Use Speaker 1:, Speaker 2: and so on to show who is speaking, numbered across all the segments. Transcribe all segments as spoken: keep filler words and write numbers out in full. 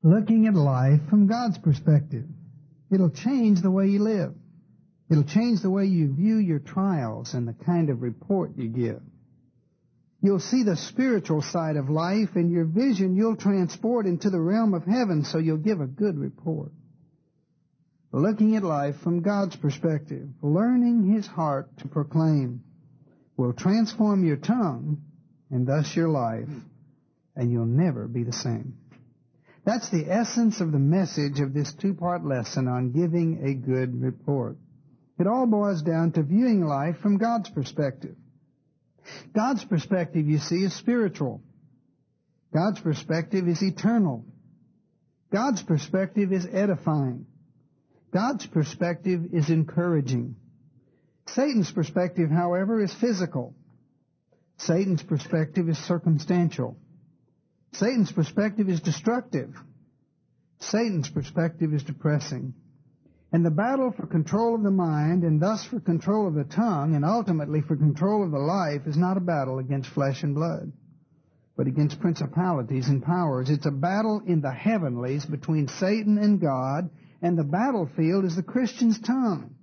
Speaker 1: looking at life from God's perspective. It'll change the way you live. It'll change the way you view your trials and the kind of report you give. You'll see the spiritual side of life, and your vision you'll transport into the realm of heaven, so you'll give a good report. Looking at life from God's perspective, learning His heart to proclaim, will transform your tongue and thus your life, and you'll never be the same. That's the essence of the message of this two-part lesson on giving a good report. It all boils down to viewing life from God's perspective. God's perspective, you see, is spiritual. God's perspective is eternal. God's perspective is edifying. God's perspective is encouraging. Satan's perspective, however, is physical. Satan's perspective is circumstantial. Satan's perspective is destructive. Satan's perspective is depressing. And the battle for control of the mind, and thus for control of the tongue, and ultimately for control of the life, is not a battle against flesh and blood, but against principalities and powers. It's a battle in the heavenlies between Satan and God, and the battlefield is the Christian's tongue.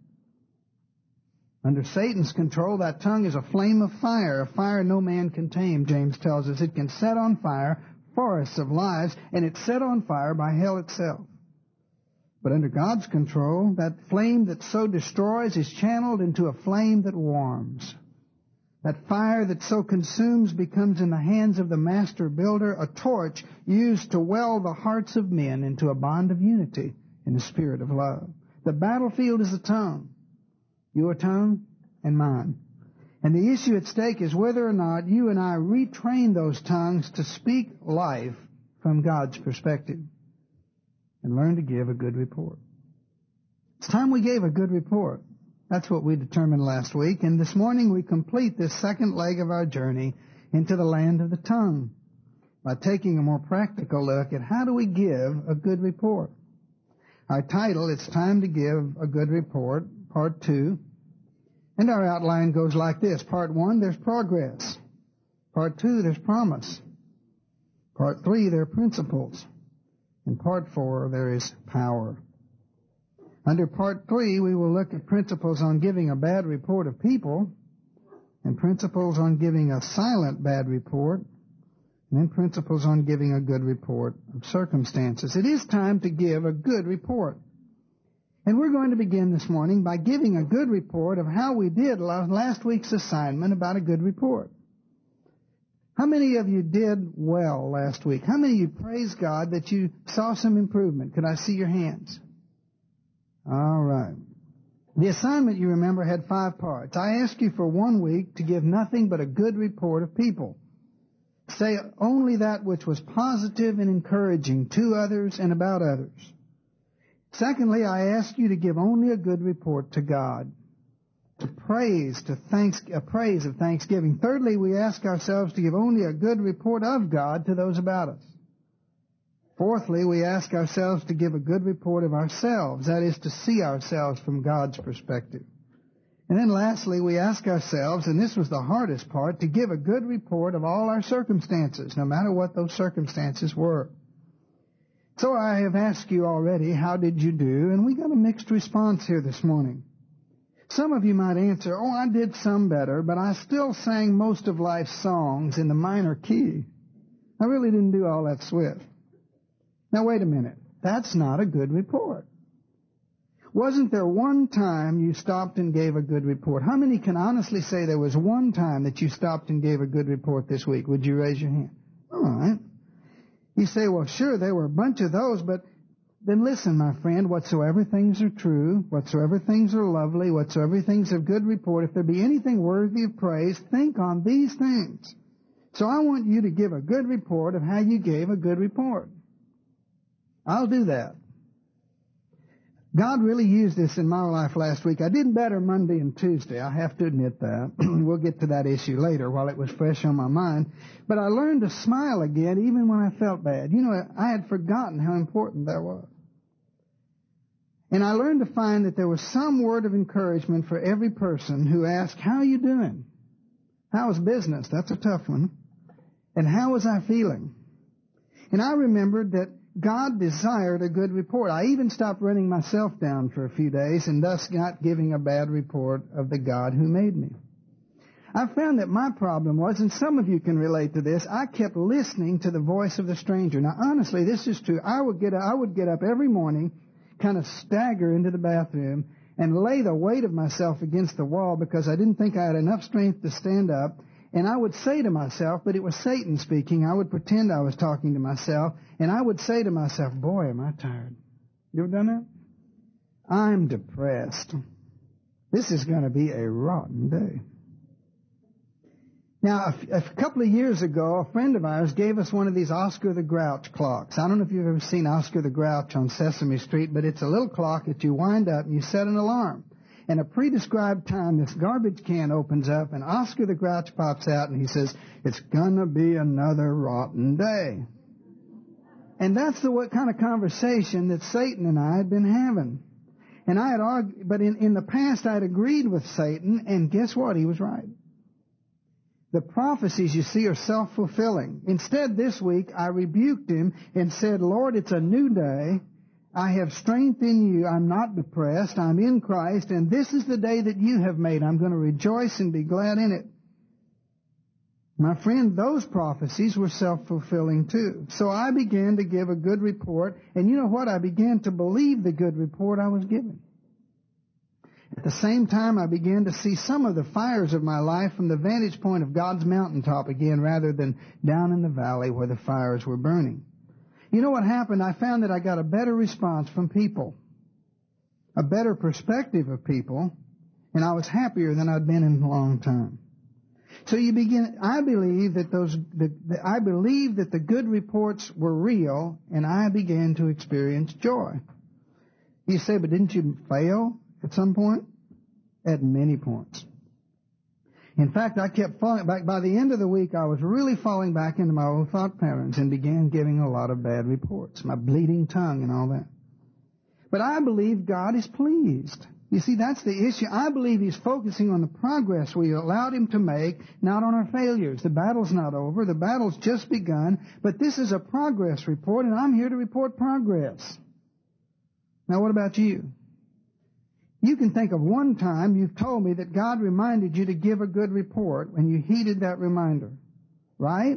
Speaker 1: Under Satan's control, that tongue is a flame of fire, a fire no man can tame, James tells us. It can set on fire forests of lives, and it's set on fire by hell itself. But under God's control, that flame that so destroys is channeled into a flame that warms. That fire that so consumes becomes in the hands of the master builder a torch used to weld the hearts of men into a bond of unity in the spirit of love. The battlefield is the tongue. Your tongue and mine. And the issue at stake is whether or not you and I retrain those tongues to speak life from God's perspective and learn to give a good report. It's time we gave a good report. That's what we determined last week. And this morning we complete this second leg of our journey into the land of the tongue by taking a more practical look at how do we give a good report. Our title, It's Time to Give a Good Report, Part two. And our outline goes like this. Part one, there's progress. Part two, there's promise. Part three, there are principles. In Part four, there is power. Under Part three, we will look at principles on giving a bad report of people, and principles on giving a silent bad report, and then principles on giving a good report of circumstances. It is time to give a good report. And we're going to begin this morning by giving a good report of how we did last week's assignment about a good report. How many of you did well last week? How many of you praised God that you saw some improvement? Could I see your hands? All right. The assignment, you remember, had five parts. I asked you for one week to give nothing but a good report of people. Say only that which was positive and encouraging to others and about others. Secondly, I asked you to give only a good report to God, to praise, to thanks, a praise of thanksgiving. Thirdly, we ask ourselves to give only a good report of God to those about us. Fourthly, we ask ourselves to give a good report of ourselves, that is, to see ourselves from God's perspective. And then lastly, we ask ourselves, and this was the hardest part, to give a good report of all our circumstances, no matter what those circumstances were. So I have asked you already, how did you do? And we got a mixed response here this morning. Some of you might answer, oh, I did some better, but I still sang most of life's songs in the minor key. I really didn't do all that swift. Now, wait a minute. That's not a good report. Wasn't there one time you stopped and gave a good report? How many can honestly say there was one time that you stopped and gave a good report this week? Would you raise your hand? All right. You say, well, sure, there were a bunch of those, but then listen, my friend, whatsoever things are true, whatsoever things are lovely, whatsoever things of good report, if there be anything worthy of praise, think on these things. So I want you to give a good report of how you gave a good report. I'll do that. God really used this in my life last week. I did better Monday and Tuesday. I have to admit that. We'll get to that issue later while it was fresh on my mind. But I learned to smile again even when I felt bad. You know, I had forgotten how important that was. And I learned to find that there was some word of encouragement for every person who asked, how are you doing? How is business? That's a tough one. And how was I feeling? And I remembered that God desired a good report. I even stopped running myself down for a few days and thus not giving a bad report of the God who made me. I found that my problem was, and some of you can relate to this, I kept listening to the voice of the stranger. Now, honestly, this is true. I would get, I would get up every morning, kind of stagger into the bathroom, and lay the weight of myself against the wall because I didn't think I had enough strength to stand up. And I would say to myself, but it was Satan speaking, I would pretend I was talking to myself, and I would say to myself, boy, am I tired. You ever done that? I'm depressed. This is going to be a rotten day. Now, a, a couple of years ago, a friend of ours gave us one of these Oscar the Grouch clocks. I don't know if you've ever seen Oscar the Grouch on Sesame Street, but it's a little clock that you wind up and you set an alarm. And a pre-described time, this garbage can opens up and Oscar the Grouch pops out and he says, it's gonna be another rotten day. And that's the what kind of conversation that Satan and I had been having. And I had argued, but in, in the past I had agreed with Satan, and guess what? He was right. The prophecies, you see, are self-fulfilling. Instead, this week, I rebuked him and said, Lord, it's a new day. I have strength in you. I'm not depressed. I'm in Christ, and this is the day that you have made. I'm going to rejoice and be glad in it. My friend, those prophecies were self-fulfilling too. So I began to give a good report, and you know what? I began to believe the good report I was given. At the same time, I began to see some of the fires of my life from the vantage point of God's mountaintop again, rather than down in the valley where the fires were burning. You know what happened? I found that I got a better response from people, a better perspective of people, and I was happier than I'd been in a long time. So you begin, I believe that those, the, the, I believe that the good reports were real, and I began to experience joy. You say, but didn't you fail at some point? At many points. In fact, I kept falling back. By the end of the week, I was really falling back into my old thought patterns and began giving a lot of bad reports, my bleeding tongue and all that. But I believe God is pleased. You see, that's the issue. I believe He's focusing on the progress we allowed Him to make, not on our failures. The battle's not over. The battle's just begun. But this is a progress report, and I'm here to report progress. Now, what about you? You can think of one time you've told me that God reminded you to give a good report when you heeded that reminder. Right?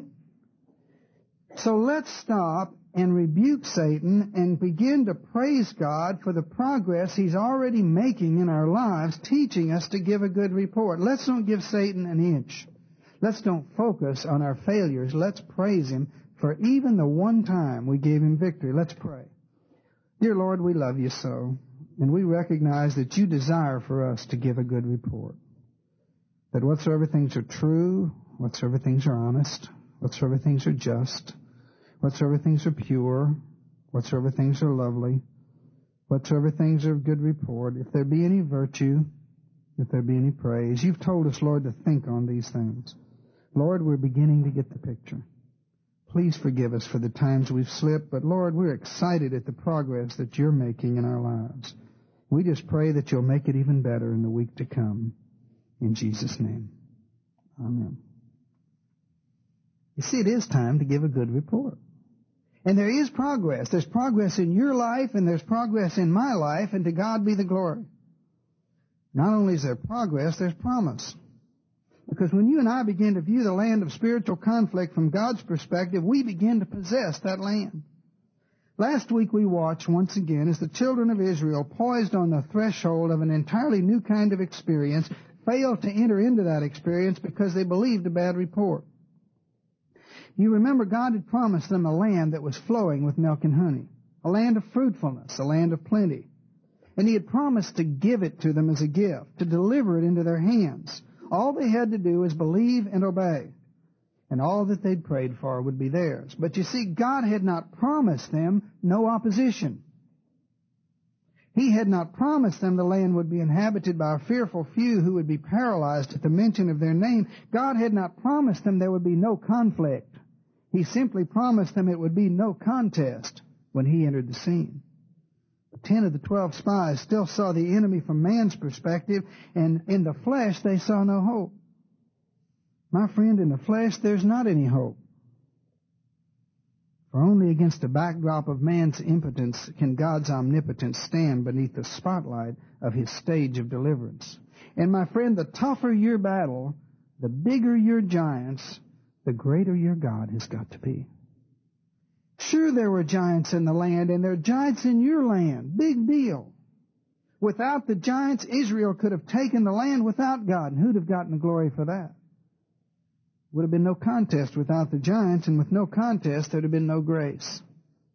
Speaker 1: So let's stop and rebuke Satan and begin to praise God for the progress He's already making in our lives, teaching us to give a good report. Let's don't give Satan an inch. Let's don't focus on our failures. Let's praise Him for even the one time we gave Him victory. Let's pray. Dear Lord, we love You so. And we recognize that You desire for us to give a good report. That whatsoever things are true, whatsoever things are honest, whatsoever things are just, whatsoever things are pure, whatsoever things are lovely, whatsoever things are of good report, if there be any virtue, if there be any praise. You've told us, Lord, to think on these things. Lord, we're beginning to get the picture. Please forgive us for the times we've slipped, but Lord, we're excited at the progress that You're making in our lives. We just pray that You'll make it even better in the week to come. In Jesus' name, amen. You see, it is time to give a good report. And there is progress. There's progress in your life, and there's progress in my life, and to God be the glory. Not only is there progress, there's promise. Because when you and I begin to view the land of spiritual conflict from God's perspective, we begin to possess that land. Last week we watched once again as the children of Israel, poised on the threshold of an entirely new kind of experience, failed to enter into that experience because they believed a bad report. You remember God had promised them a land that was flowing with milk and honey, a land of fruitfulness, a land of plenty. And He had promised to give it to them as a gift, to deliver it into their hands. All they had to do was believe and obey, and all that they'd prayed for would be theirs. But you see, God had not promised them no opposition. He had not promised them the land would be inhabited by a fearful few who would be paralyzed at the mention of their name. God had not promised them there would be no conflict. He simply promised them it would be no contest when He entered the scene. Ten of the twelve spies still saw the enemy from man's perspective, and in the flesh they saw no hope. My friend, in the flesh there's not any hope. For only against a backdrop of man's impotence can God's omnipotence stand beneath the spotlight of His stage of deliverance. And my friend, the tougher your battle, the bigger your giants, the greater your God has got to be. Sure, there were giants in the land, and there are giants in your land. Big deal. Without the giants, Israel could have taken the land without God, and who'd have gotten the glory for that? Would have been no contest without the giants, and with no contest, there'd have been no grace.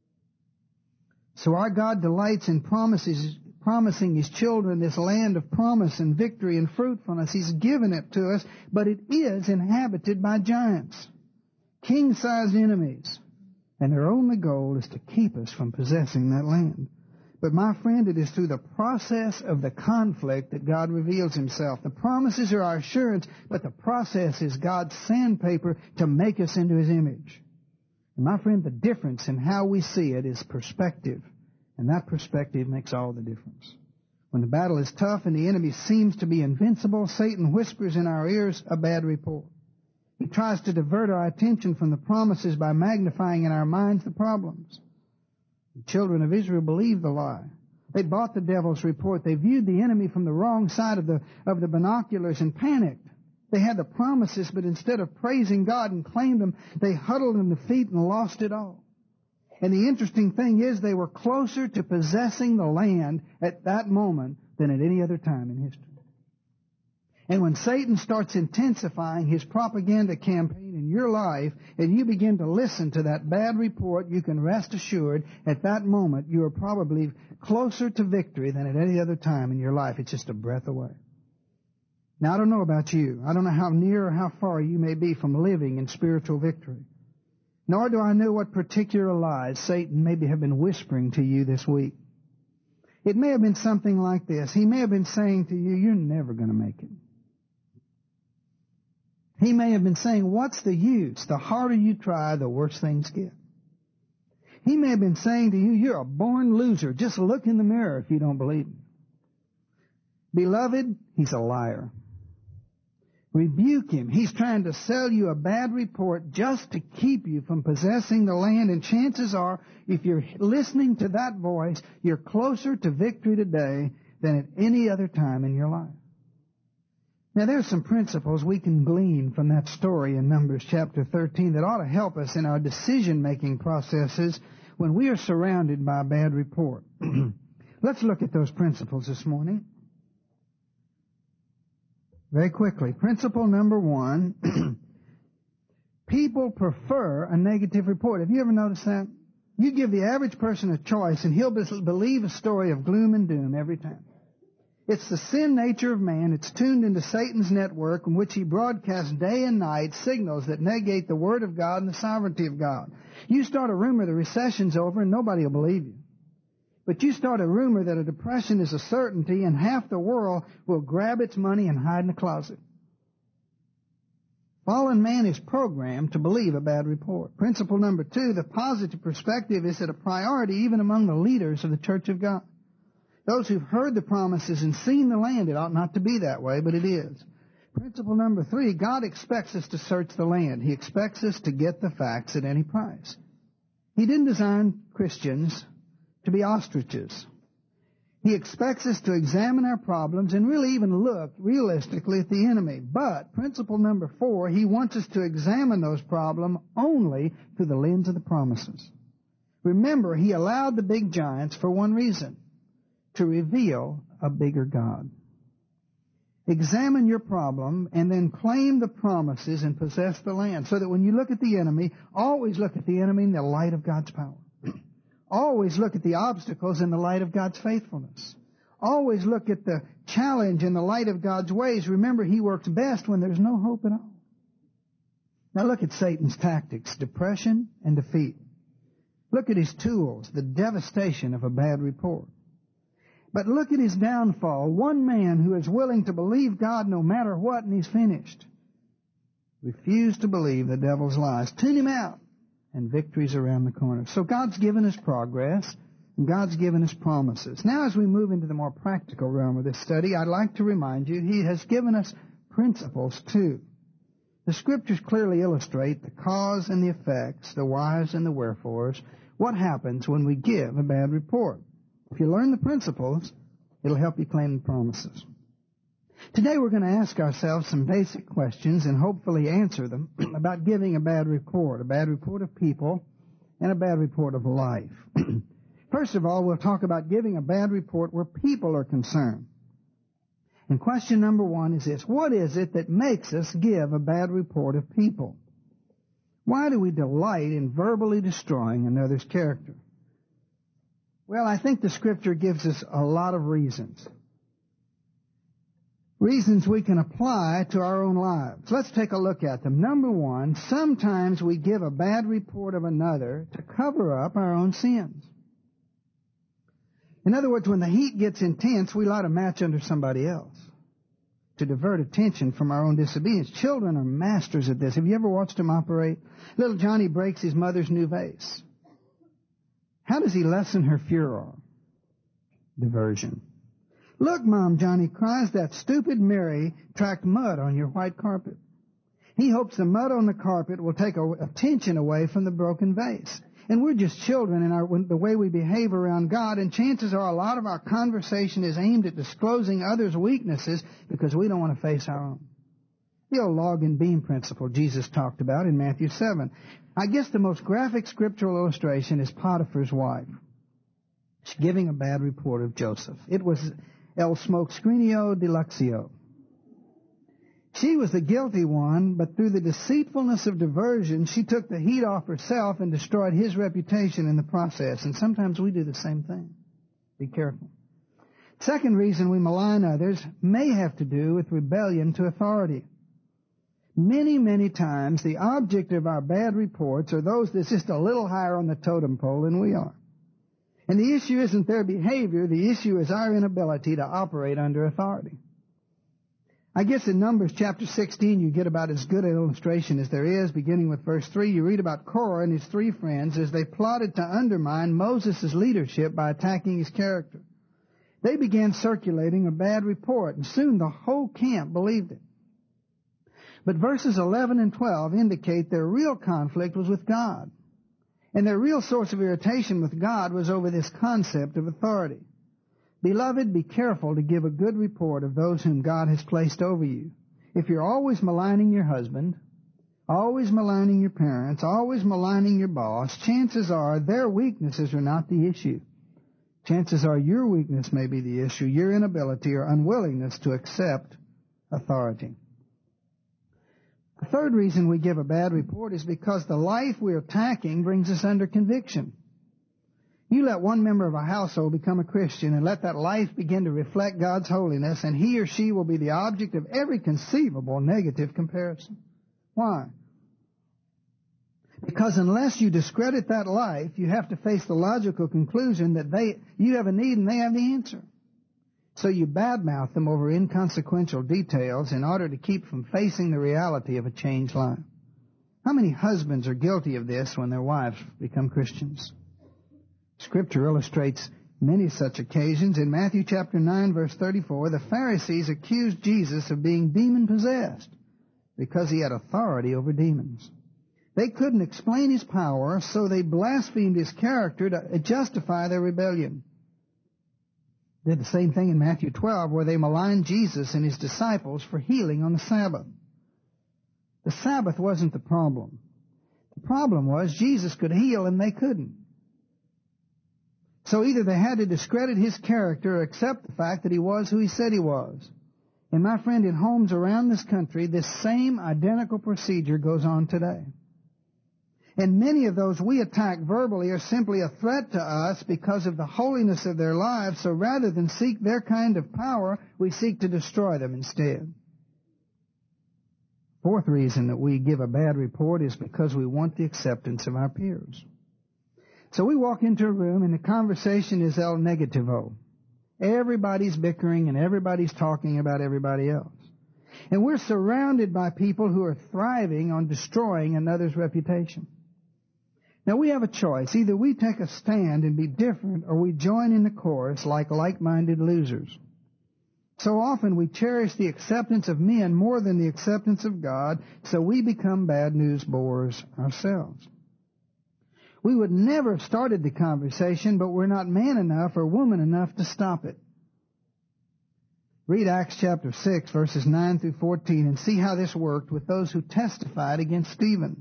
Speaker 1: So our God delights in promises, promising His children this land of promise and victory and fruitfulness. He's given it to us, but it is inhabited by giants, king-sized enemies, and their only goal is to keep us from possessing that land. But my friend, it is through the process of the conflict that God reveals Himself. The promises are our assurance, but the process is God's sandpaper to make us into His image. And my friend, the difference in how we see it is perspective. And that perspective makes all the difference. When the battle is tough and the enemy seems to be invincible, Satan whispers in our ears a bad report. He tries to divert our attention from the promises by magnifying in our minds the problems. The children of Israel believed the lie. They bought the devil's report. They viewed the enemy from the wrong side of the, of the binoculars and panicked. They had the promises, but instead of praising God and claimed them, they huddled in defeat and lost it all. And the interesting thing is they were closer to possessing the land at that moment than at any other time in history. And when Satan starts intensifying his propaganda campaign in your life, and you begin to listen to that bad report, you can rest assured at that moment you are probably closer to victory than at any other time in your life. It's just a breath away. Now, I don't know about you. I don't know how near or how far you may be from living in spiritual victory. Nor do I know what particular lies Satan maybe have been whispering to you this week. It may have been something like this. He may have been saying to you, you're never going to make it. He may have been saying, what's the use? The harder you try, the worse things get. He may have been saying to you, you're a born loser. Just look in the mirror if you don't believe me. Beloved, he's a liar. Rebuke him. He's trying to sell you a bad report just to keep you from possessing the land. And chances are, if you're listening to that voice, you're closer to victory today than at any other time in your life. Now, there's some principles we can glean from that story in Numbers chapter thirteen that ought to help us in our decision-making processes when we are surrounded by a bad report. Let's look at those principles this morning. Very quickly. Principle number one, people prefer a negative report. Have you ever noticed that? You give the average person a choice and he'll believe a story of gloom and doom every time. It's the sin nature of man. It's tuned into Satan's network in which he broadcasts day and night signals that negate the Word of God and the sovereignty of God. You start a rumor the recession's over and nobody will believe you. But you start a rumor that a depression is a certainty and half the world will grab its money and hide in a closet. Fallen man is programmed to believe a bad report. Principle number two, the positive perspective is at a priority even among the leaders of the Church of God. Those who've heard the promises and seen the land, it ought not to be that way, but it is. Principle number three, God expects us to search the land. He expects us to get the facts at any price. He didn't design Christians to be ostriches. He expects us to examine our problems and really even look realistically at the enemy. But principle number four, he wants us to examine those problems only through the lens of the promises. Remember, he allowed the big giants for one reason, to reveal a bigger God. Examine your problem and then claim the promises and possess the land, so that when you look at the enemy, always look at the enemy in the light of God's power. Always look at the obstacles in the light of God's faithfulness. Always look at the challenge in the light of God's ways. Remember, he works best when there's no hope at all. Now look at Satan's tactics, depression and defeat. Look at his tools, the devastation of a bad report. But look at his downfall. One man who is willing to believe God no matter what, and he's finished. Refuse to believe the devil's lies. Tune him out, and victory's around the corner. So God's given us progress, and God's given us promises. Now as we move into the more practical realm of this study, I'd like to remind you He has given us principles too. The Scriptures clearly illustrate the cause and the effects, the whys and the wherefores, what happens when we give a bad report. If you learn the principles, it'll help you claim the promises. Today we're going to ask ourselves some basic questions and hopefully answer them about giving a bad report, a bad report of people and a bad report of life. First of all, we'll talk about giving a bad report where people are concerned. And question number one is this: what is it that makes us give a bad report of people? Why do we delight in verbally destroying another's character? Well, I think the Scripture gives us a lot of reasons. Reasons we can apply to our own lives. Let's take a look at them. Number one, sometimes we give a bad report of another to cover up our own sins. In other words, when the heat gets intense, we light a match under somebody else to divert attention from our own disobedience. Children are masters at this. Have you ever watched them operate? Little Johnny breaks his mother's new vase. How does he lessen her furor? Diversion. Look, Mom, Johnny cries, that stupid Mary tracked mud on your white carpet. He hopes the mud on the carpet will take attention away from the broken vase. And we're just children in our, the way we behave around God, and chances are a lot of our conversation is aimed at disclosing others' weaknesses because we don't want to face our own. The old log and beam principle Jesus talked about in Matthew seven. I guess the most graphic scriptural illustration is Potiphar's wife. She's giving a bad report of Joseph. It was el smokescreenio deluxio. She was the guilty one, but through the deceitfulness of diversion, she took the heat off herself and destroyed his reputation in the process. And sometimes we do the same thing. Be careful. Second reason we malign others may have to do with rebellion to authority. Many, many times the object of our bad reports are those that's just a little higher on the totem pole than we are. And the issue isn't their behavior. The issue is our inability to operate under authority. I guess in Numbers chapter sixteen, you get about as good an illustration as there is. Beginning with verse three, you read about Korah and his three friends as they plotted to undermine Moses' leadership by attacking his character. They began circulating a bad report, and soon the whole camp believed it. But verses eleven and twelve indicate their real conflict was with God. And their real source of irritation with God was over this concept of authority. Beloved, be careful to give a good report of those whom God has placed over you. If you're always maligning your husband, always maligning your parents, always maligning your boss, chances are their weaknesses are not the issue. Chances are your weakness may be the issue, your inability or unwillingness to accept authority. The third reason we give a bad report is because the life we're attacking brings us under conviction. You let one member of a household become a Christian and let that life begin to reflect God's holiness, and he or she will be the object of every conceivable negative comparison. Why? Because unless you discredit that life, you have to face the logical conclusion that they, you have a need and they have the answer. So you badmouth them over inconsequential details in order to keep from facing the reality of a changed life. How many husbands are guilty of this when their wives become Christians? Scripture illustrates many such occasions. In Matthew chapter nine, verse thirty-four, the Pharisees accused Jesus of being demon-possessed because he had authority over demons. They couldn't explain his power, so they blasphemed his character to justify their rebellion. They did the same thing in Matthew twelve, where they maligned Jesus and his disciples for healing on the Sabbath. The Sabbath wasn't the problem. The problem was Jesus could heal and they couldn't. So either they had to discredit his character or accept the fact that he was who he said he was. And my friend, in homes around this country, this same identical procedure goes on today. And many of those we attack verbally are simply a threat to us because of the holiness of their lives, so rather than seek their kind of power, we seek to destroy them instead. Fourth reason that we give a bad report is because we want the acceptance of our peers. So we walk into a room and the conversation is el negativo. Everybody's bickering and everybody's talking about everybody else. And we're surrounded by people who are thriving on destroying another's reputation. Now we have a choice. Either we take a stand and be different, or we join in the chorus like like-minded losers. So often we cherish the acceptance of men more than the acceptance of God, so we become bad news bearers ourselves. We would never have started the conversation, but we're not man enough or woman enough to stop it. Read Acts chapter six, verses nine through fourteen, and see how this worked with those who testified against Stephen.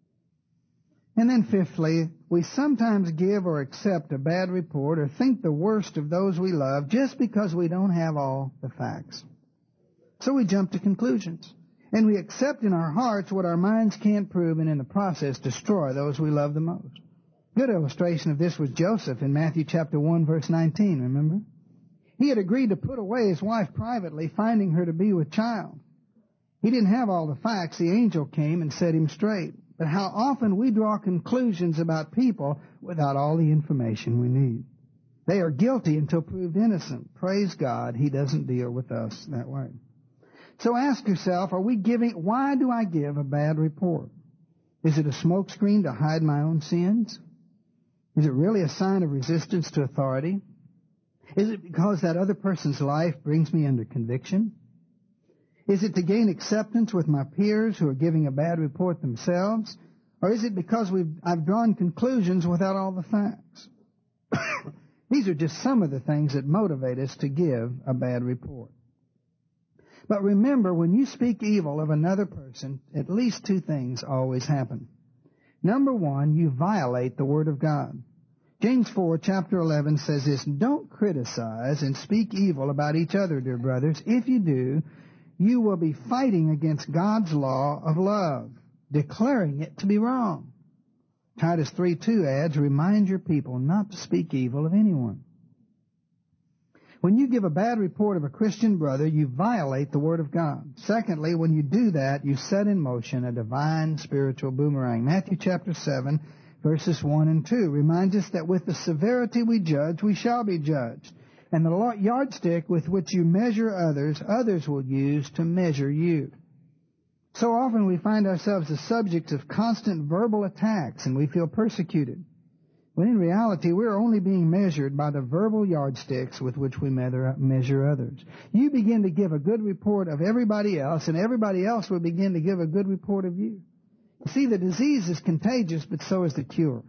Speaker 1: And then fifthly, we sometimes give or accept a bad report or think the worst of those we love just because we don't have all the facts. So we jump to conclusions. And we accept in our hearts what our minds can't prove, and in the process destroy those we love the most. Good illustration of this was Joseph in Matthew chapter one, verse nineteen, remember? He had agreed to put away his wife privately, finding her to be with child. He didn't have all the facts. The angel came and set him straight. But how often we draw conclusions about people without all the information we need. They are guilty until proved innocent. Praise God, He doesn't deal with us that way. So ask yourself, are we giving, why do I give a bad report? Is it a smokescreen to hide my own sins? Is it really a sign of resistance to authority? Is it because that other person's life brings me under conviction? Is it to gain acceptance with my peers who are giving a bad report themselves? Or is it because we've, I've drawn conclusions without all the facts? These are just some of the things that motivate us to give a bad report. But remember, when you speak evil of another person, at least two things always happen. Number one, you violate the Word of God. James four, chapter eleven says this, "Don't criticize and speak evil about each other, dear brothers. If you do, you will be fighting against God's law of love, declaring it to be wrong." Titus three two adds, "Remind your people not to speak evil of anyone." When you give a bad report of a Christian brother, you violate the Word of God. Secondly, when you do that, you set in motion a divine spiritual boomerang. Matthew chapter seven, verses one and two reminds us that with the severity we judge, we shall be judged. And the yardstick with which you measure others, others will use to measure you. So often we find ourselves the subjects of constant verbal attacks and we feel persecuted. When in reality, we're only being measured by the verbal yardsticks with which we measure others. You begin to give a good report of everybody else, and everybody else will begin to give a good report of you. You see, the disease is contagious, but so is the cure.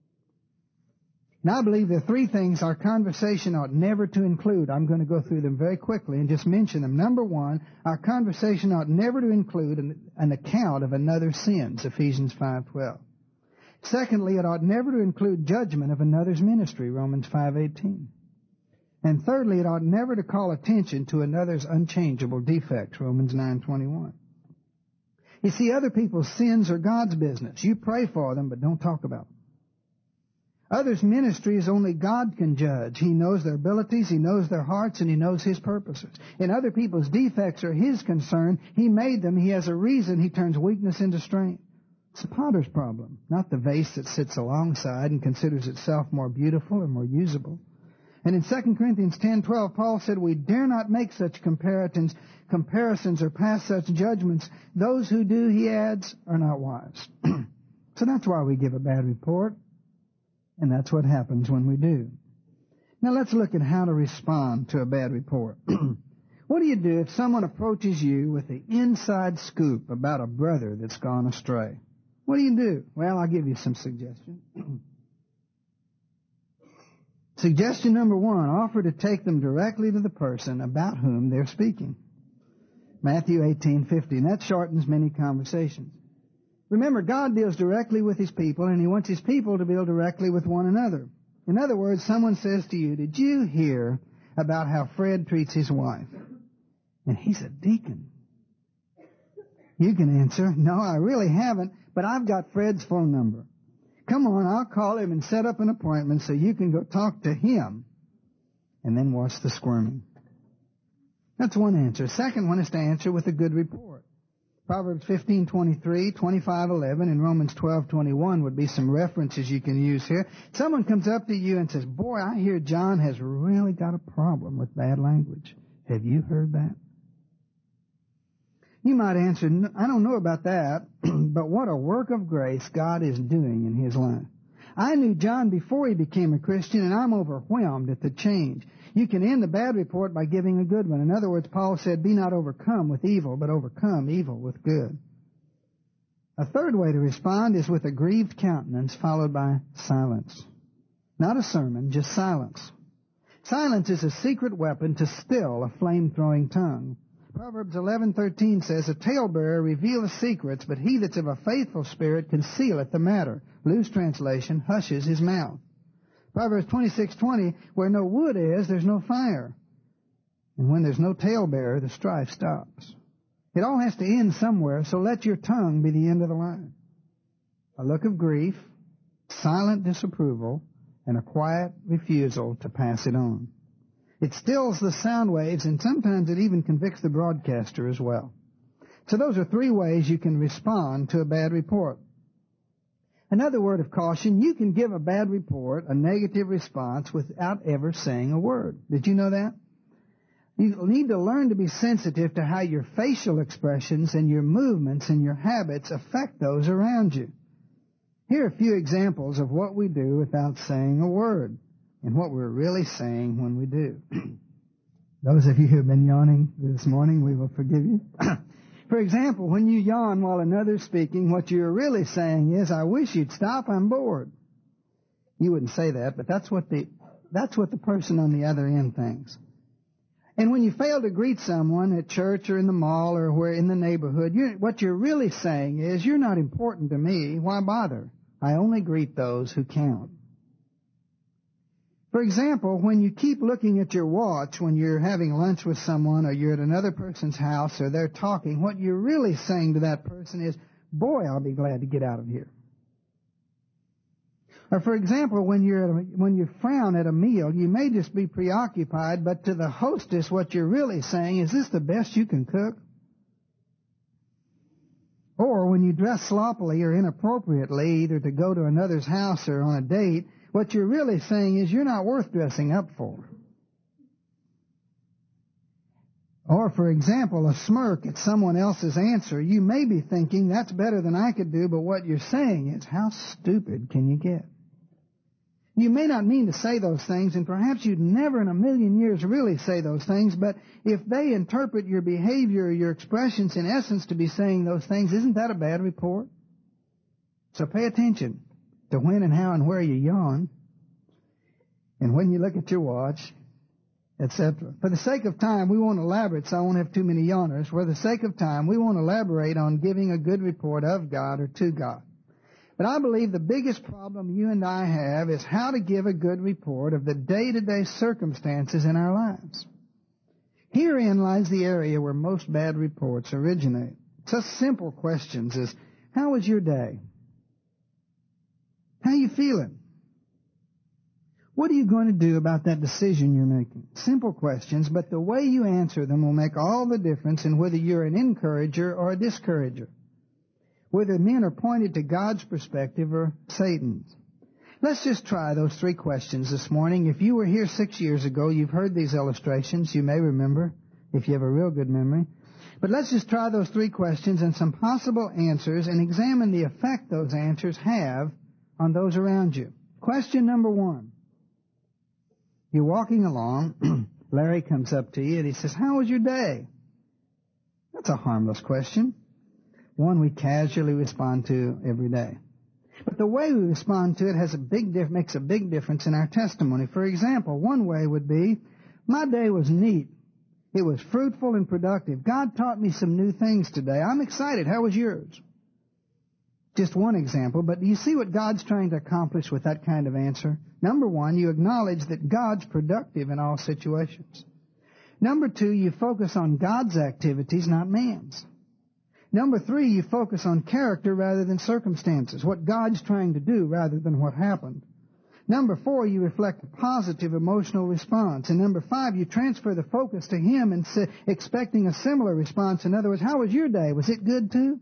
Speaker 1: Now, I believe there are three things our conversation ought never to include. I'm going to go through them very quickly and just mention them. Number one, our conversation ought never to include an, an account of another's sins, Ephesians five twelve. Secondly, it ought never to include judgment of another's ministry, Romans five eighteen. And thirdly, it ought never to call attention to another's unchangeable defects, Romans nine twenty-one. You see, other people's sins are God's business. You pray for them, but don't talk about them. Others' ministries only God can judge. He knows their abilities, He knows their hearts, and He knows His purposes. And other people's defects are His concern. He made them. He has a reason He turns weakness into strength. It's the potter's problem, not the vase that sits alongside and considers itself more beautiful or more usable. And in Second Corinthians ten twelve, Paul said, "We dare not make such comparisons, comparisons or pass such judgments. Those who do," he adds, "are not wise." So that's why we give a bad report. And that's what happens when we do. Now let's look at how to respond to a bad report. What do you do if someone approaches you with the inside scoop about a brother that's gone astray? What do you do? Well, I'll give you some suggestions. Suggestion number one, offer to take them directly to the person about whom they're speaking. Matthew eighteen fifty, and that shortens many conversations. Remember, God deals directly with His people, and He wants His people to deal directly with one another. In other words, someone says to you, "Did you hear about how Fred treats his wife? And he's a deacon." You can answer, "No, I really haven't, but I've got Fred's phone number. Come on, I'll call him and set up an appointment so you can go talk to him." And then watch the squirming. That's one answer. Second one is to answer with a good report. Proverbs fifteen twenty-three, twenty-five eleven, and Romans twelve twenty-one would be some references you can use here. Someone comes up to you and says, "Boy, I hear John has really got a problem with bad language. Have you heard that?" You might answer, "I don't know about that, but what a work of grace God is doing in his life. I knew John before he became a Christian, and I'm overwhelmed at the change. You can end the bad report by giving a good one. In other words, Paul said, be not overcome with evil, but overcome evil with good. A third way to respond is with a grieved countenance followed by silence. Not a sermon, just silence. Silence is a secret weapon to still a flame-throwing tongue. Proverbs eleven thirteen says, a talebearer revealeth secrets, but he that's of a faithful spirit concealeth the matter. Loose translation, hushes his mouth. Proverbs twenty-six twenty, where no wood is, there's no fire. And when there's no talebearer, the strife stops. It all has to end somewhere, so let your tongue be the end of the line. A look of grief, silent disapproval, and a quiet refusal to pass it on. It stills the sound waves, and sometimes it even convicts the broadcaster as well. So those are three ways you can respond to a bad report. Another word of caution, you can give a bad report, a negative response, without ever saying a word. Did you know that? You need to learn to be sensitive to how your facial expressions and your movements and your habits affect those around you. Here are a few examples of what we do without saying a word, and what we're really saying when we do. Those of you who have been yawning this morning, we will forgive you. For example, when you yawn while another's speaking, what you're really saying is, I wish you'd stop, I'm bored. You wouldn't say that, but that's what the, that's what the person on the other end thinks. And when you fail to greet someone at church or in the mall or where in the neighborhood, you're, what you're really saying is, you're not important to me, why bother? I only greet those who count. For example, when you keep looking at your watch when you're having lunch with someone or you're at another person's house or they're talking, what you're really saying to that person is, boy, I'll be glad to get out of here. Or for example, when you're at a, when you frown at a meal, you may just be preoccupied, but to the hostess, what you're really saying, is this the best you can cook? Or when you dress sloppily or inappropriately, either to go to another's house or on a date, what you're really saying is you're not worth dressing up for. Or, for example, a smirk at someone else's answer. You may be thinking, that's better than I could do, but what you're saying is, how stupid can you get? You may not mean to say those things, and perhaps you'd never in a million years really say those things, but if they interpret your behavior or your expressions in essence to be saying those things, isn't that a bad report? So pay attention to when and how and where you yawn, and when you look at your watch, et cetera. For the sake of time, we won't elaborate, so I won't have too many yawners. For the sake of time, we won't elaborate on giving a good report of God or to God. But I believe the biggest problem you and I have is how to give a good report of the day-to-day circumstances in our lives. Herein lies the area where most bad reports originate. Such simple questions as, how was your day? How are you feeling? What are you going to do about that decision you're making? Simple questions, but the way you answer them will make all the difference in whether you're an encourager or a discourager, whether men are pointed to God's perspective or Satan's. Let's just try those three questions this morning. If you were here six years ago, you've heard these illustrations. You may remember, if you have a real good memory. But let's just try those three questions and some possible answers and examine the effect those answers have on those around you. Question number one. You're walking along. Larry comes up to you and he says, how was your day? That's a harmless question. One we casually respond to every day. But the way we respond to it has a big dif- makes a big difference in our testimony. For example, one way would be, my day was neat. It was fruitful and productive. God taught me some new things today. I'm excited. How was yours? Just one example, but do you see what God's trying to accomplish with that kind of answer? Number one, you acknowledge that God's productive in all situations. Number two, you focus on God's activities, not man's. Number three, you focus on character rather than circumstances, what God's trying to do rather than what happened. Number four, you reflect a positive emotional response. And number five, you transfer the focus to Him and say, expecting a similar response. In other words, how was your day? Was it good too?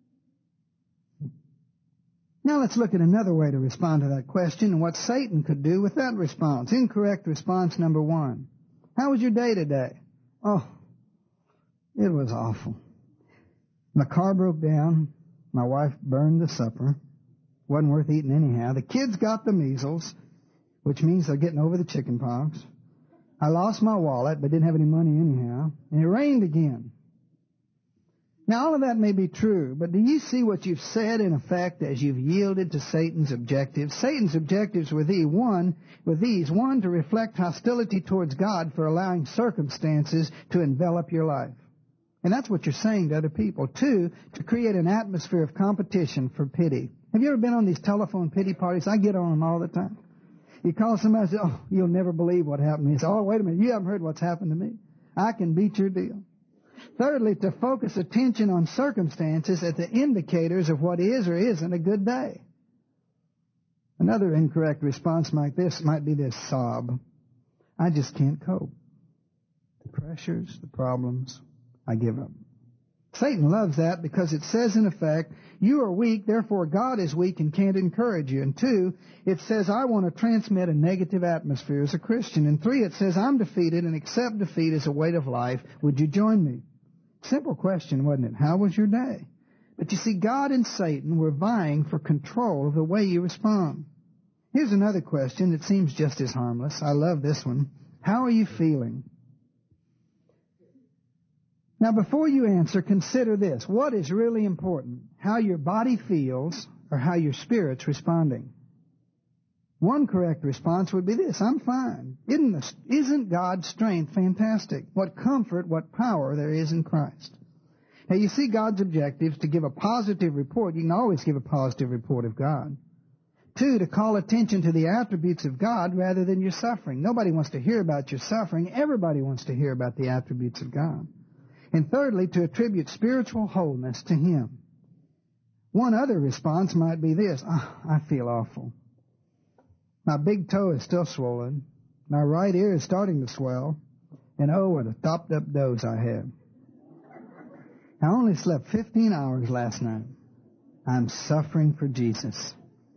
Speaker 1: Now let's look at another way to respond to that question and what Satan could do with that response. Incorrect response number one. How was your day today? Oh, it was awful. My car broke down. My wife burned the supper. Wasn't worth eating anyhow. The kids got the measles, which means they're getting over the chicken pox. I lost my wallet, but didn't have any money anyhow. And it rained again. Now, all of that may be true, but do you see what you've said in effect as you've yielded to Satan's objectives? Satan's objectives were these, one, were these, one, to reflect hostility towards God for allowing circumstances to envelop your life. And that's what you're saying to other people. Two, to create an atmosphere of competition for pity. Have you ever been on these telephone pity parties? I get on them all the time. You call somebody and say, oh, you'll never believe what happened to me. You say, oh, wait a minute, you haven't heard what's happened to me. I can beat your deal. Thirdly, to focus attention on circumstances as the indicators of what is or isn't a good day. Another incorrect response like this might be this: sob. I just can't cope. The pressures, the problems, I give up. Satan loves that because it says, in effect, you are weak, therefore God is weak and can't encourage you. And two, it says, I want to transmit a negative atmosphere as a Christian. And three, it says, I'm defeated and accept defeat as a weight of life. Would you join me? Simple question, wasn't it? How was your day? But you see, God and Satan were vying for control of the way you respond. Here's another question that seems just as harmless. I love this one. How are you feeling? Now, before you answer, consider this. What is really important? How your body feels or how your spirit's responding? One correct response would be this: I'm fine. Isn't, this, isn't God's strength fantastic? What comfort, what power there is in Christ. Now, you see, God's objective is to give a positive report. You can always give a positive report of God. Two, to call attention to the attributes of God rather than your suffering. Nobody wants to hear about your suffering. Everybody wants to hear about the attributes of God. And thirdly, to attribute spiritual wholeness to Him. One other response might be this: oh, I feel awful. My big toe is still swollen. My right ear is starting to swell. And oh, what a topped up dose I had. I only slept fifteen hours last night. I'm suffering for Jesus.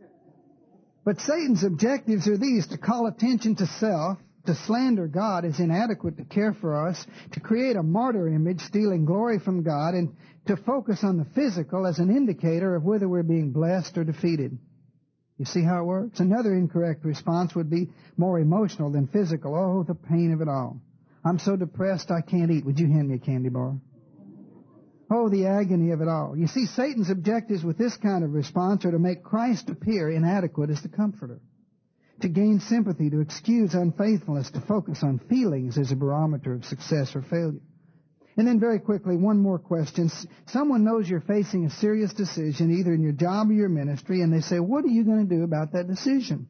Speaker 1: But Satan's objectives are these: to call attention to self, to slander God as inadequate to care for us, to create a martyr image stealing glory from God, and to focus on the physical as an indicator of whether we're being blessed or defeated. You see how it works? Another incorrect response would be more emotional than physical. Oh, the pain of it all. I'm so depressed I can't eat. Would you hand me a candy bar? Oh, the agony of it all. You see, Satan's objectives with this kind of response are to make Christ appear inadequate as the comforter, to gain sympathy, to excuse unfaithfulness, to focus on feelings as a barometer of success or failure. And then very quickly, one more question. Someone knows you're facing a serious decision, either in your job or your ministry, and they say, what are you going to do about that decision?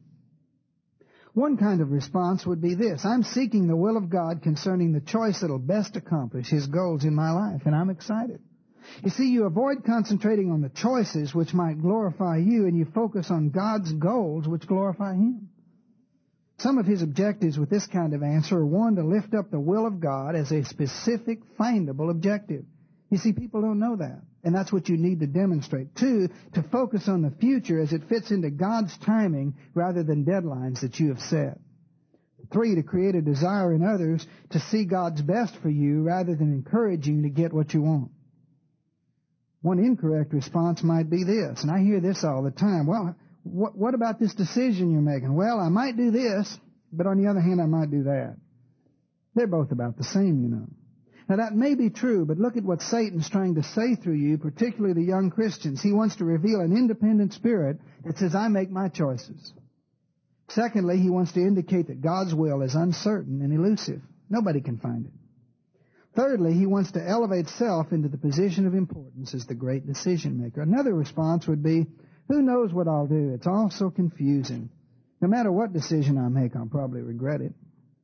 Speaker 1: One kind of response would be this: I'm seeking the will of God concerning the choice that will best accomplish His goals in my life, and I'm excited. You see, you avoid concentrating on the choices which might glorify you, and you focus on God's goals which glorify Him. Some of his objectives with this kind of answer are, one, to lift up the will of God as a specific, findable objective. You see, people don't know that, and that's what you need to demonstrate. Two, to focus on the future as it fits into God's timing rather than deadlines that you have set. Three, to create a desire in others to see God's best for you rather than encouraging to get what you want. One incorrect response might be this, and I hear this all the time: well, What, what about this decision you're making? Well, I might do this, but on the other hand, I might do that. They're both about the same, you know. Now, that may be true, but look at what Satan's trying to say through you, particularly the young Christians. He wants to reveal an independent spirit that says, I make my choices. Secondly, he wants to indicate that God's will is uncertain and elusive. Nobody can find it. Thirdly, he wants to elevate self into the position of importance as the great decision maker. Another response would be, who knows what I'll do? It's all so confusing. No matter what decision I make, I'll probably regret it.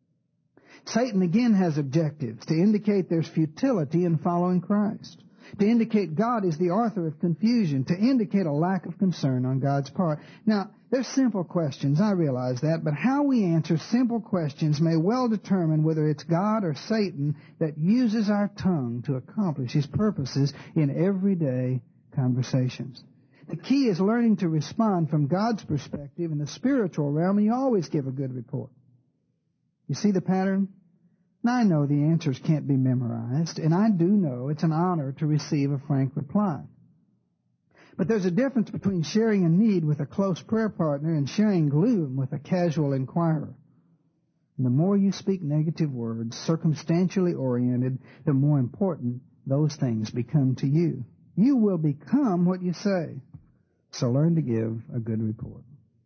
Speaker 1: Satan again has objectives: to indicate there's futility in following Christ, to indicate God is the author of confusion, to indicate a lack of concern on God's part. Now, they're simple questions, I realize that, but how we answer simple questions may well determine whether it's God or Satan that uses our tongue to accomplish his purposes in everyday conversations. The key is learning to respond from God's perspective in the spiritual realm, and you always give a good report. You see the pattern? Now, I know the answers can't be memorized, and I do know it's an honor to receive a frank reply. But there's a difference between sharing a need with a close prayer partner and sharing gloom with a casual inquirer. The more you speak negative words, circumstantially oriented, the more important those things become to you. You will become what you say. So learn to give a good report.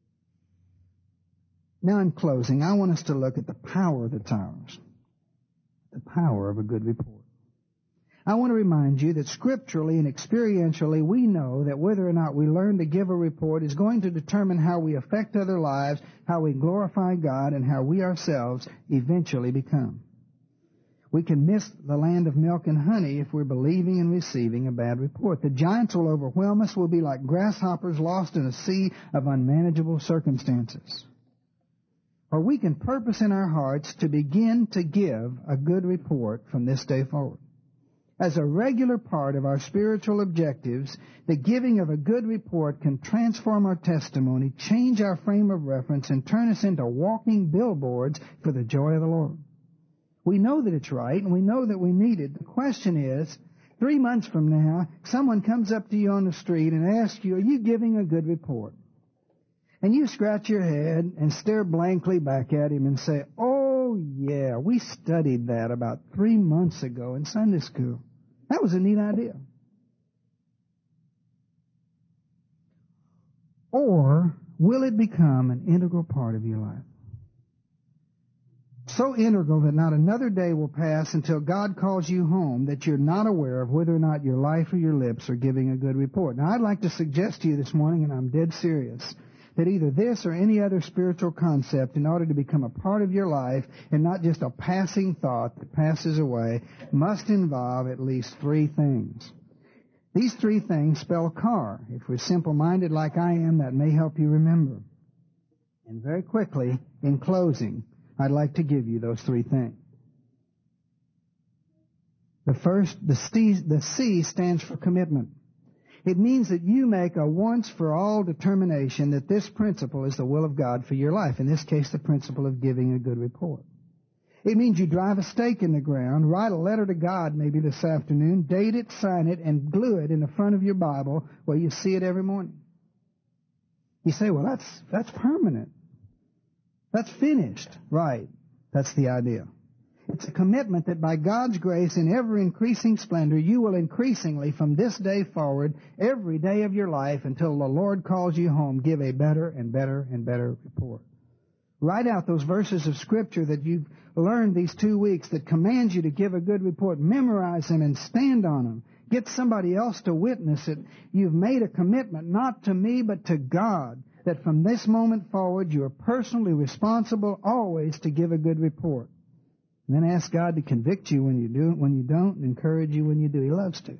Speaker 1: Now in closing, I want us to look at the power that's ours. The power of a good report. I want to remind you that scripturally and experientially we know that whether or not we learn to give a report is going to determine how we affect other lives, how we glorify God, and how we ourselves eventually become. We can miss the land of milk and honey if we're believing and receiving a bad report. The giants will overwhelm us. We'll be like grasshoppers lost in a sea of unmanageable circumstances. Or we can purpose in our hearts to begin to give a good report from this day forward. As a regular part of our spiritual objectives, the giving of a good report can transform our testimony, change our frame of reference, and turn us into walking billboards for the joy of the Lord. We know that it's right, and we know that we need it. The question is, three months from now, someone comes up to you on the street and asks you, are you giving a good report? And you scratch your head and stare blankly back at him and say, oh, yeah, we studied that about three months ago in Sunday school. That was a neat idea. Or will it become an integral part of your life? So integral that not another day will pass until God calls you home that you're not aware of whether or not your life or your lips are giving a good report. Now, I'd like to suggest to you this morning, and I'm dead serious, that either this or any other spiritual concept, in order to become a part of your life and not just a passing thought that passes away, must involve at least three things. These three things spell car. If we're simple-minded like I am, that may help you remember. And very quickly, in closing, I'd like to give you those three things. The first, the C, the C stands for commitment. It means that you make a once-for-all determination that this principle is the will of God for your life. In this case, the principle of giving a good report. It means you drive a stake in the ground, write a letter to God maybe this afternoon, date it, sign it, and glue it in the front of your Bible where you see it every morning. You say, well, that's that's permanent. That's finished. Right. That's the idea. It's a commitment that by God's grace in ever-increasing splendor, you will increasingly, from this day forward, every day of your life until the Lord calls you home, give a better and better and better report. Write out those verses of Scripture that you've learned these two weeks that command you to give a good report. Memorize them and stand on them. Get somebody else to witness it. You've made a commitment, not to me, but to God, that from this moment forward, you are personally responsible always to give a good report. And then ask God to convict you when you do it, when you don't, and encourage you when you do. He loves to.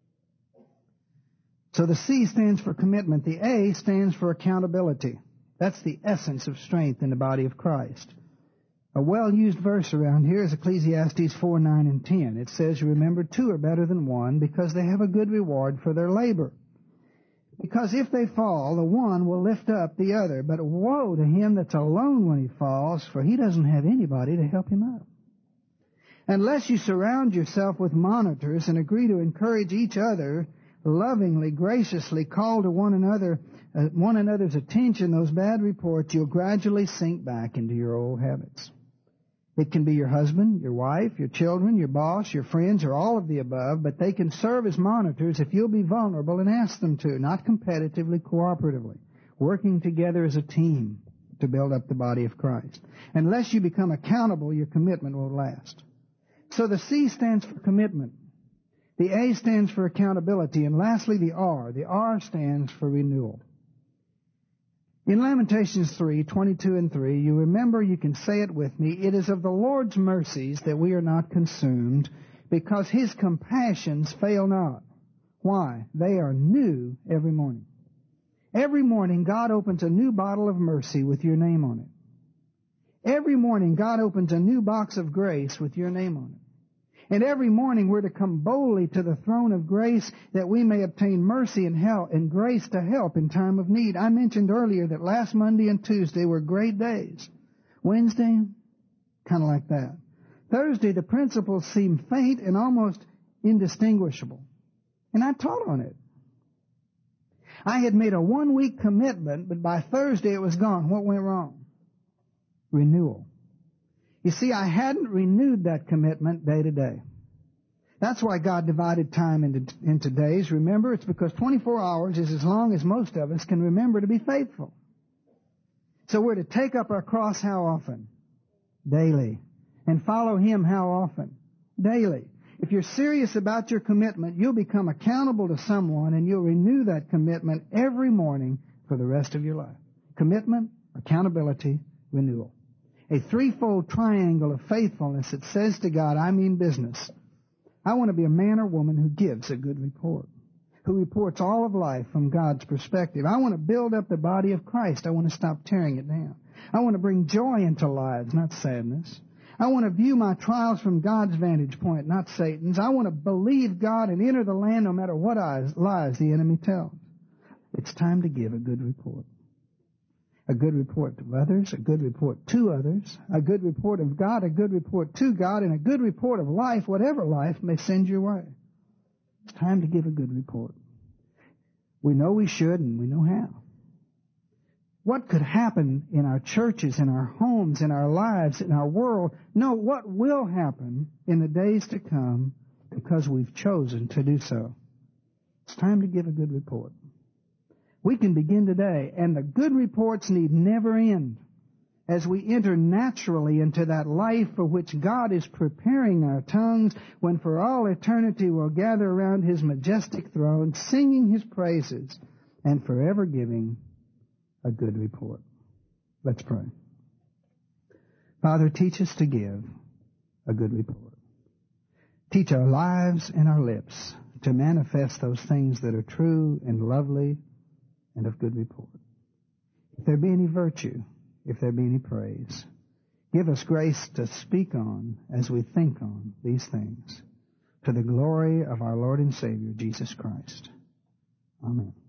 Speaker 1: So the C stands for commitment. The A stands for accountability. That's the essence of strength in the body of Christ. A well-used verse around here is Ecclesiastes four, nine, and ten. It says, remember, two are better than one because they have a good reward for their labor. Because if they fall, the one will lift up the other. But woe to him that's alone when he falls, for he doesn't have anybody to help him up. Unless you surround yourself with monitors and agree to encourage each other, lovingly, graciously call to one another, uh, one another's attention, those bad reports, you'll gradually sink back into your old habits. It can be your husband, your wife, your children, your boss, your friends, or all of the above, but they can serve as monitors if you'll be vulnerable and ask them to, not competitively, cooperatively, working together as a team to build up the body of Christ. Unless you become accountable, your commitment won't last. So the C stands for commitment. The A stands for accountability. And lastly, the R. The R stands for renewal. In Lamentations three, twenty-two and three, you remember, you can say it with me, it is of the Lord's mercies that we are not consumed, because His compassions fail not. Why? They are new every morning. Every morning, God opens a new bottle of mercy with your name on it. Every morning, God opens a new box of grace with your name on it. And every morning we're to come boldly to the throne of grace that we may obtain mercy and help and grace to help in time of need. I mentioned earlier that last Monday and Tuesday were great days. Wednesday, kind of like that. Thursday, the principles seemed faint and almost indistinguishable. And I taught on it. I had made a one-week commitment, but by Thursday it was gone. What went wrong? Renewal. You see, I hadn't renewed that commitment day to day. That's why God divided time into, into days. Remember, it's because twenty-four hours is as long as most of us can remember to be faithful. So we're to take up our cross how often? Daily. And follow Him how often? Daily. If you're serious about your commitment, you'll become accountable to someone and you'll renew that commitment every morning for the rest of your life. Commitment, accountability, renewal. A threefold triangle of faithfulness that says to God, I mean business. I want to be a man or woman who gives a good report, who reports all of life from God's perspective. I want to build up the body of Christ. I want to stop tearing it down. I want to bring joy into lives, not sadness. I want to view my trials from God's vantage point, not Satan's. I want to believe God and enter the land no matter what lies the enemy tells. It's time to give a good report. A good report to others, a good report to others, a good report of God, a good report to God, and a good report of life, whatever life may send your way. It's time to give a good report. We know we should, and we know how. What could happen in our churches, in our homes, in our lives, in our world? No, what will happen in the days to come because we've chosen to do so. It's time to give a good report. We can begin today, and the good reports need never end as we enter naturally into that life for which God is preparing our tongues, when for all eternity we'll gather around His majestic throne, singing His praises and forever giving a good report. Let's pray. Father, teach us to give a good report. Teach our lives and our lips to manifest those things that are true and lovely and of good report. If there be any virtue, if there be any praise, give us grace to speak on as we think on these things, to the glory of our Lord and Savior, Jesus Christ. Amen.